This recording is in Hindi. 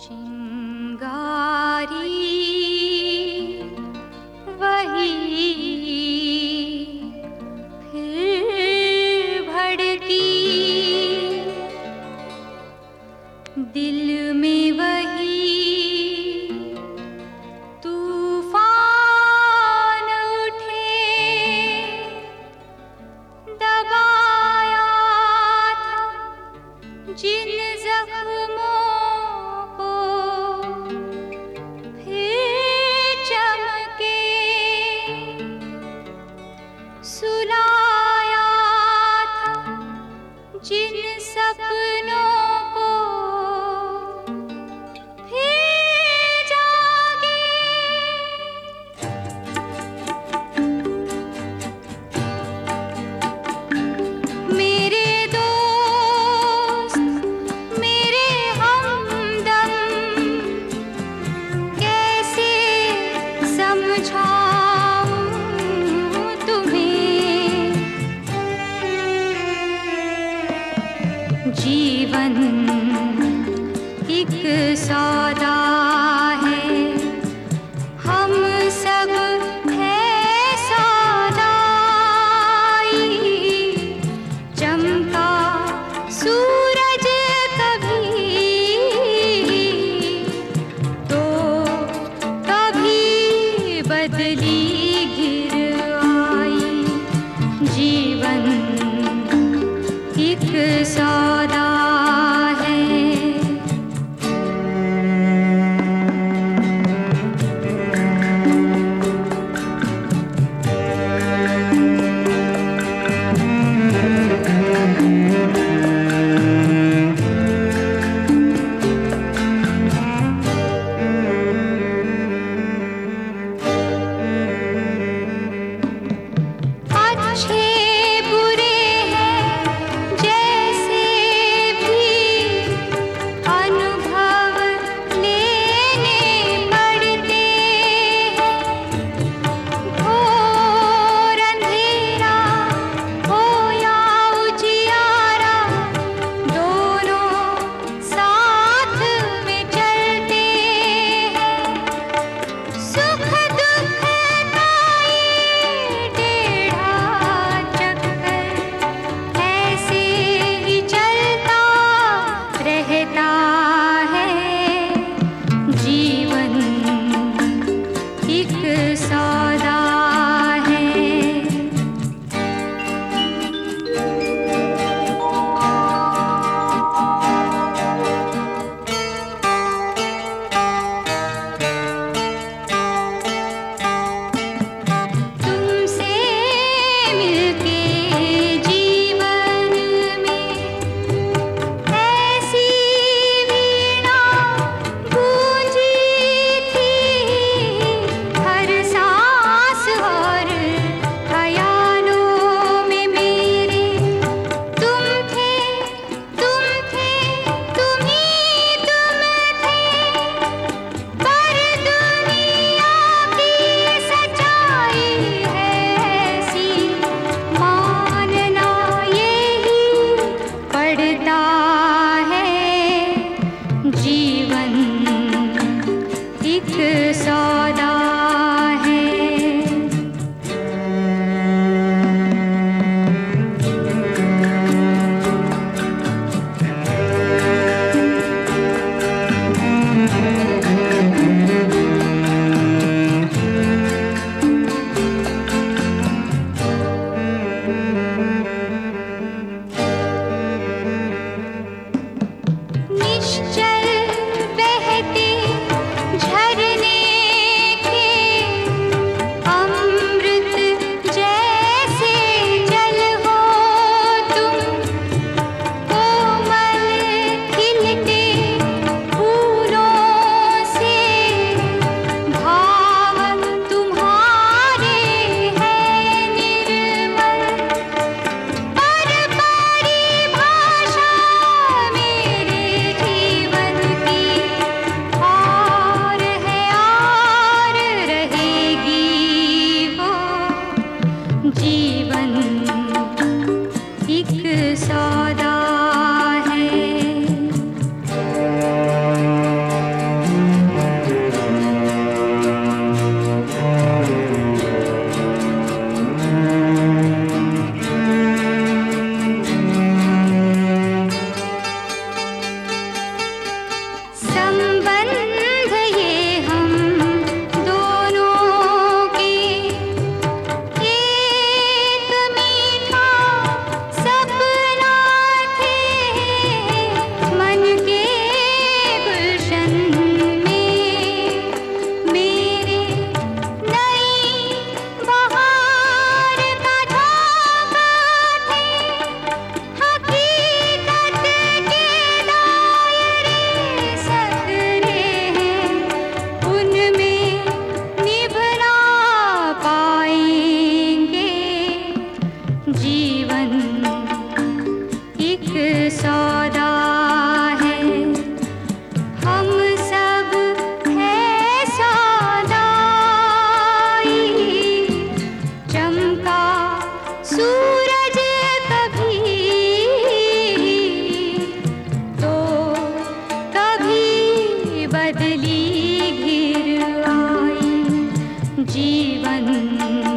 चिंगारी वही फिर भड़की, दिल में वही तूफान उठे, दबाया था जिन जख्मों को फिर चमके, सुलाया था जिन सपनों को फिर जागे। मेरे दोस्त, मेरे हमदम, कैसे समझाऊं तुम्हें, जीवन एक सौदा है, हम सब है सौदाई, चमका सूरज कभी तो कभी बदली घिर आई, जीवन एक सौदा है। अच्छे बुरे हैं जैसे भी अनुभव लेने पड़ते हैं, घोर अंधेरा हो या उजियारा, दोनों साथ में चलते हैं, सुख दुख का ये टेढ़ा चक्कर ऐसे ही चलता रहता है, जीवन एक सौदा है। तुमसे मिलके जीवन में ऐसी वीणा गूंजी थी, हर सांस और ख्यालों में मेरे तुम थे, तुम थे, तुम ही तुम थे, पर दुनिया की सच्चाई है ऐसी, मानना यही पड़ता है, जीवन एक सौदा है। निश्चल बहते झरने के अमृत जैसे जल हो तुम, कोमल खिलते फूलों से भाव तुम्हारे हैं निर्मल, पर परिभाषा मेरे जीवन की और है और रहेगी वो, जीवन एक सौदा है। मन